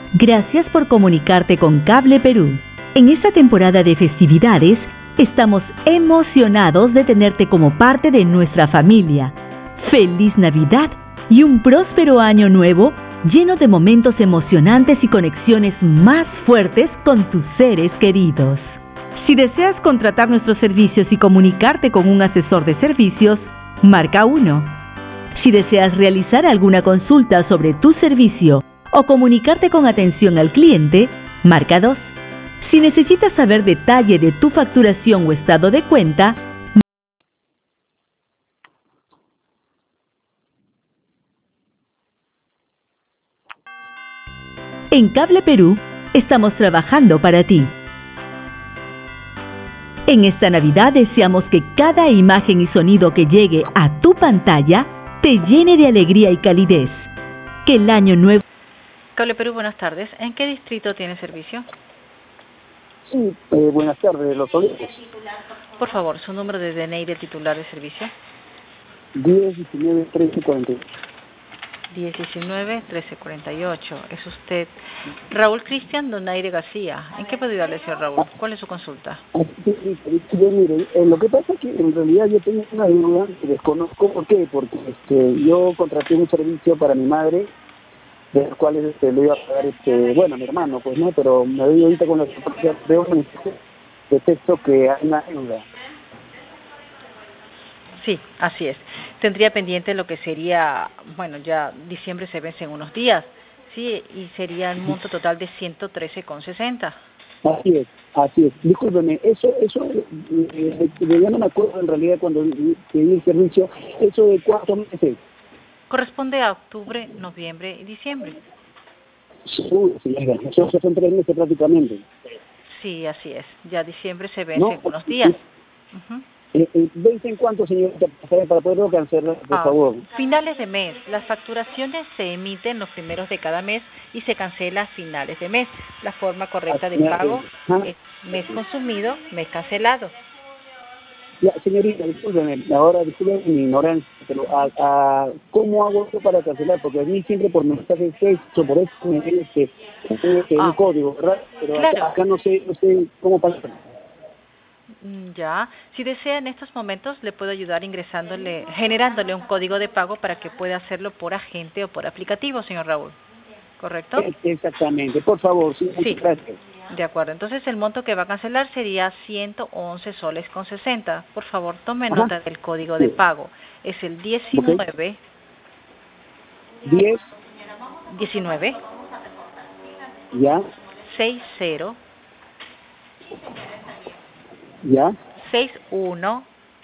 Gracias por comunicarte con Cable Perú. En esta temporada de festividades, estamos emocionados de tenerte como parte de nuestra familia. ¡Feliz Navidad y un próspero año nuevo lleno de momentos emocionantes y conexiones más fuertes con tus seres queridos! Si deseas contratar nuestros servicios y comunicarte con un asesor de servicios, marca 1. Si deseas realizar alguna consulta sobre tu servicio o comunicarte con atención al cliente, marca 2. Si necesitas saber detalle de tu facturación o estado de cuenta, en Cable Perú estamos trabajando para ti. En esta Navidad deseamos que cada imagen y sonido que llegue a tu pantalla te llene de alegría y calidez. Que el año nuevo... Cable Perú, buenas tardes. ¿En qué distrito tiene servicio? Sí, buenas tardes, Los Olivos. Por favor, su número de DNI del titular de servicio. 10, 19, 13, 48. 1019-1348. Es usted Raúl Cristian Donaire García. ¿En qué puedo ayudarle, señor Raúl? ¿Cuál es su consulta? Mire, lo que pasa es que en realidad yo tengo una duda que desconozco. ¿Por qué? Porque yo contraté un servicio para mi madre, de los cuales le iba a pagar bueno, a mi hermano, pues no, pero me doy ahorita con la sorpresa de un mensaje de texto que hay una deuda. Sí, así es. Tendría pendiente lo que sería, bueno, ya diciembre se vence en unos días, sí, y sería un monto total de 113,60. Así es. Discúlpeme, eso ya no me acuerdo en realidad cuando pedí el servicio, ¿eso de cuántos meses? Corresponde a octubre, noviembre y diciembre. Sí, eso son 3 meses prácticamente. Sí, así es. Ya diciembre se vence en unos días. ¿Vence en cuánto, señorita, para poderlo cancelar, por favor? Finales de mes. Las facturaciones se emiten los primeros de cada mes y se cancela a finales de mes. La forma correcta de pago es mes consumido, mes cancelado. Ya, señorita, discúlpeme mi ignorancia, pero ¿cómo hago esto para cancelar? Porque a mí siempre por mensaje de texto, por eso me viene un código, ¿verdad? Pero claro. acá no sé cómo pasa. Ya, si desea en estos momentos le puedo ayudar generándole un código de pago para que pueda hacerlo por agente o por aplicativo, señor Raúl. ¿Correcto? Exactamente, por favor, sí, muchas gracias. De acuerdo, entonces el monto que va a cancelar sería 111 soles con 60. Por favor, tome nota del código de pago. Es el 19. 19. Ya. 60. Ya. 61.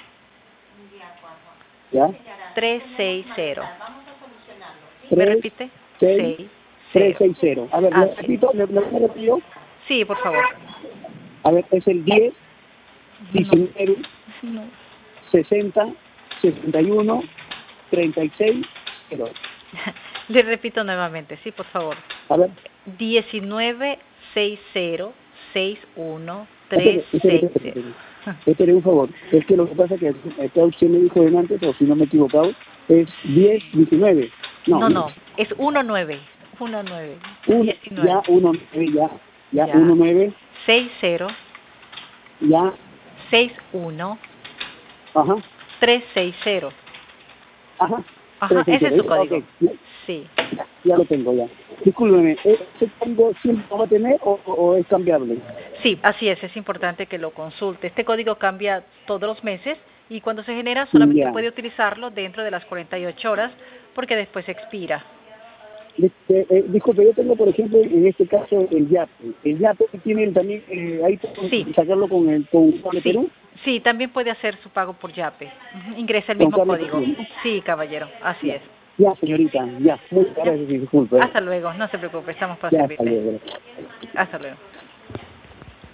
Ya. 360. ¿Me repite? 360. A ver, ¿le repito? Sí, por favor. A ver, es el 10, 19, 60, 61, 36, 0. Le repito nuevamente, sí, por favor. A ver. 19, 60, 61, 360. Espere, un favor. Es que lo que pasa es que acá usted me dijo antes, o si no me he equivocado, es 10, 19. No, es 19. 19. 19. Ya, 19, ya, 19. 60. Ya. 61. Ajá. 360. Ajá. Ese es su código. Okay. Sí. Ya lo tengo ya. Discúlpeme, ¿ese código siempre lo va a tener o es cambiable? Sí, así es importante que lo consulte. Este código cambia todos los meses y cuando se genera solamente puede utilizarlo dentro de las 48 horas porque después expira. Disculpe, yo tengo, por ejemplo, en este caso el YAPE. ¿El YAPE tiene también, ahí puedo sacarlo con Cable Perú? Sí, también puede hacer su pago por YAPE. Ingresa el mismo código. Sí, caballero, así es. Ya, señorita, ya. Muchas gracias y disculpe. Hasta luego, no se preocupe, estamos para servirle. Hasta luego. Hasta luego.